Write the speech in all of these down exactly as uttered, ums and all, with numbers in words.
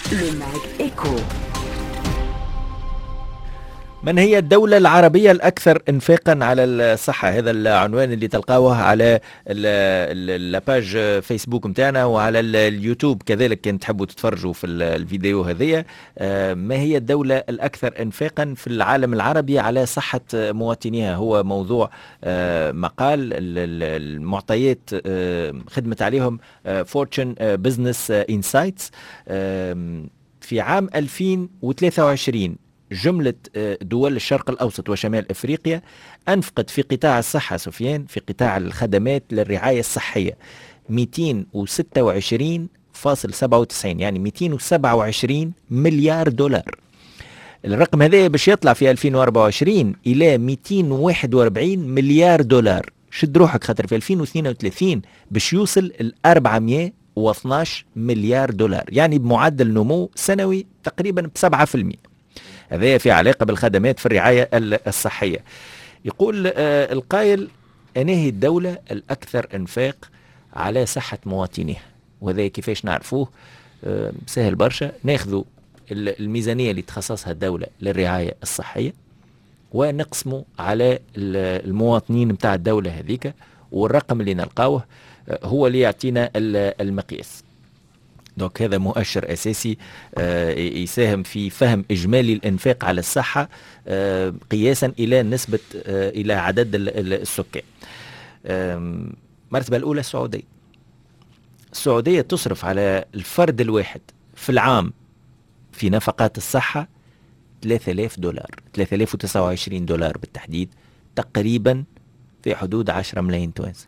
Le Mag Echo. من هي الدولة العربية الأكثر إنفاقا على الصحة؟ هذا العنوان اللي تلقاوه على الباج فيسبوك متاعنا وعلى اليوتيوب كذلك، كان تحبوا تتفرجوا في الفيديو هذية. ما هي الدولة الأكثر إنفاقا في العالم العربي على صحة مواطنيها؟ هو موضوع مقال المعطيات خدمت عليهم فورتشن بزنس انسايتس في عام ألفين وثلاثة وعشرين. جملة دول الشرق الأوسط وشمال أفريقيا أنفقت في قطاع الصحة سفيان، في قطاع الخدمات للرعاية الصحية مئتين وستة وعشرين فاصل سبعة وتسعين، يعني مئتين وسبعة وعشرين مليار دولار. الرقم هذا باش يطلع في ألفين وأربعة وعشرين إلى مئتين وواحد وأربعين مليار دولار. شد روحك خاطر في ألفين واثنين وثلاثين باش يوصل ل أربعمئة واثني عشر مليار دولار، يعني بمعدل نمو سنوي تقريبا بسبعة في المئة. هذا في علاقة بالخدمات في الرعاية الصحية. يقول آه القائل أنا هي الدولة الأكثر إنفاق على صحة مواطنيها، وهذا كيفاش نعرفوه؟ آه سهل برشا، ناخذوا الميزانية اللي تخصصها الدولة للرعاية الصحية ونقسموا على المواطنين متاع الدولة هذيك، والرقم اللي نلقاوه آه هو اللي يعطينا المقياس. دونك هذا مؤشر أساسي آه يساهم في فهم إجمالي الإنفاق على الصحة آه قياسا إلى نسبة آه إلى عدد السكان. المرتبة الأولى السعودية. السعودية تصرف على الفرد الواحد في العام في نفقات الصحة ثلاثة آلاف دولار، ثلاثة آلاف وتسعة وعشرين دولار بالتحديد، تقريبا في حدود عشرة ملايين توانسة.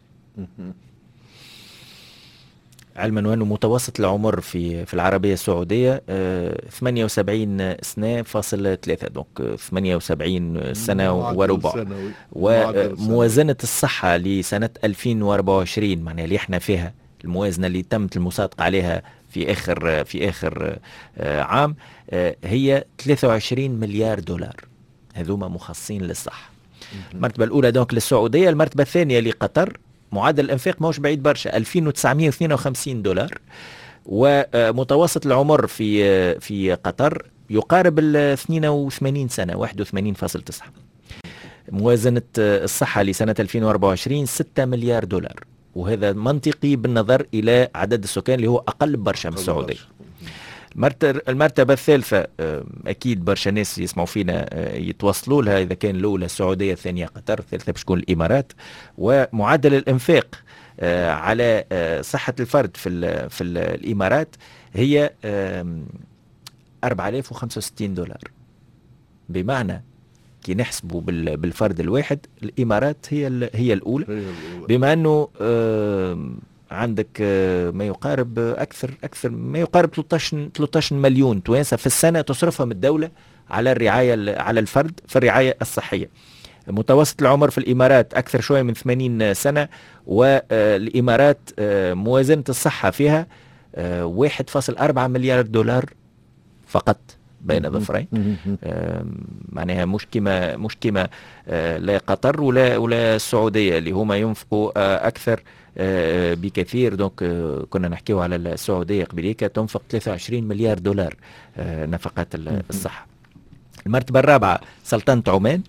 علما وأنه متوسط العمر في في العربية السعودية آه ثمانية وسبعين سنة فاصل ثلاثة، دونك ثمانية وسبعين سنة وربع. وموازنة الصحة لسنة ألفين وأربعة وعشرين، معناها اللي احنا فيها الموازنة اللي تمت المصادقة عليها في آخر في آخر آه عام آه هي ثلاثة وعشرين مليار دولار، هذوما مخصصين للصحة. المرتبة الأولى دونك للسعودية. المرتبة الثانية لقطر، معدل الانفاق موش بعيد برشا، ألفين وتسعمئة واثنين وخمسين دولار، ومتوسط العمر في في قطر يقارب ال اثنين وثمانين سنة، واحد وثمانين فاصل تسعة. موازنة الصحة لسنة ألفين وأربعة وعشرين ستة مليار دولار، وهذا منطقي بالنظر إلى عدد السكان اللي هو أقل برشا من السعودية. المرتبة الثالثة أكيد برشا ناس يسمعوا فينا يتوصلوا لها، إذا كان الأولى السعودية الثانية قطر الثالثة باش تكون الإمارات. ومعدل الإنفاق على صحة الفرد في ال في ال الإمارات هي أربعة آلاف وخمسة وستين دولار، بمعنى كي نحسبوا بالفرد الواحد الإمارات هي هي الأولى، بما أنه عندك ما يقارب أكثر أكثر ما يقارب ثلاثة عشر مليون توانسة في السنة تصرفها من الدولة على الرعاية على الفرد في الرعاية الصحية. متوسط العمر في الإمارات أكثر شوية من ثمانين سنة، والإمارات موازنة الصحة فيها واحد فاصل أربعة مليار دولار فقط بين ظفرين. معناها مش كما مش كما لا قطر ولا ولا السعودية اللي هما ينفقوا أكثر بكثير. دونك كنا نحكيو على السعودية قبليك تنفق ثلاثة وعشرين مليار دولار نفقات الصحة. المرتبة الرابعة سلطنة عمان،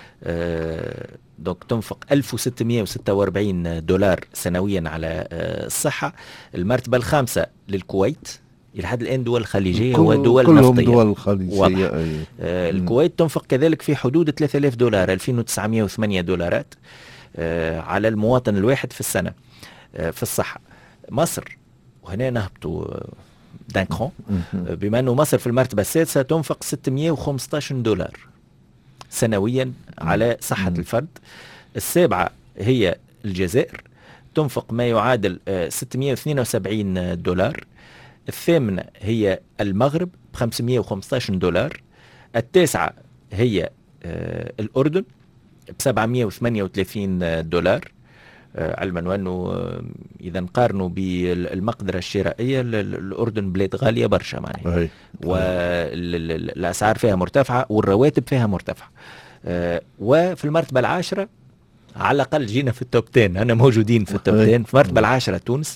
دونك تنفق ألف وستمئة وستة وأربعين دولار سنويا على الصحة. المرتبة الخامسة للكويت، إلى حد الآن دول خليجية ودول كلهم نفطية، دول خليجية. آه الكويت تنفق كذلك في حدود ثلاثة آلاف دولار، ألفين وتسعمئة وثمانية دولارات آه على المواطن الواحد في السنة آه في الصحة. مصر، وهنا نهبطوا دان كرون، بما أنه مصر في المرتبة السادسة تنفق ستمئة وخمسة عشر دولار سنويا على صحة الفرد. السابعة هي الجزائر، تنفق ما يعادل آه ستمئة واثنين وسبعين دولار. الثامنة هي المغرب ب خمسمئة وخمسة عشر دولار. التاسعة هي آه الأردن ب سبعمئة وثمانية وثلاثين دولار، آه علما وأنه آه إذا نقارنوا بالمقدرة الشرائية الأردن بلاد غالية برشا معناها، والأسعار فيها مرتفعة والرواتب فيها مرتفعة. آه وفي المرتبة العاشرة على الأقل جينا في التوب عشرة، أنا موجودين في التوب عشرة. في المرتبة العاشرة تونس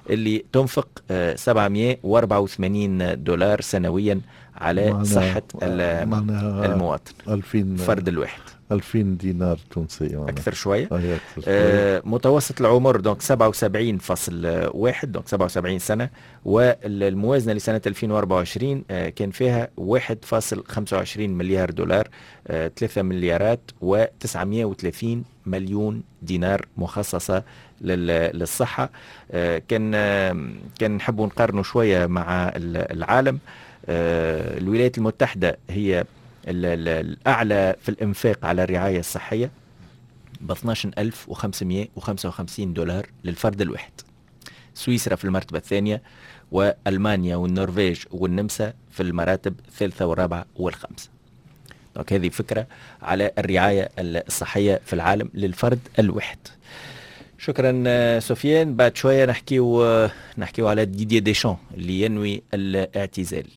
اللي تنفق سبعمائة وأربعة وثمانين دولار سنويا على صحة المواطن فرد الواحد. ألفين دينار تونسي يعني. أكثر شوية. أكثر شوية. آه متوسط العمر دونك سبعة وسبعين فاصلة واحد دونك سبعة وسبعين سنة، والموازنة لسنة ألفين وأربعة وعشرين آه كان فيها واحد فاصلة خمسة وعشرين مليار دولار، آه ثلاثة مليارات وتسعمائة وثلاثين مليون دينار مخصصة للصحة. آه كان آه كان نحب نقارنوا شوية مع العالم. آه الولايات المتحدة هي الأعلى في الإنفاق على الرعاية الصحية ب اثني عشر ألف وخمسمائة وخمسة وخمسين دولار للفرد الواحد. سويسرا في المرتبة الثانية، وألمانيا والنرويج والنمسا في المراتب الثالثة والرابعة والخامسة. دونك هذه فكرة على الرعاية الصحية في العالم للفرد الواحد. شكرا سفيان. بعد شوية نحكيو نحكيو على ديدييه ديشان اللي ينوي الاعتزال.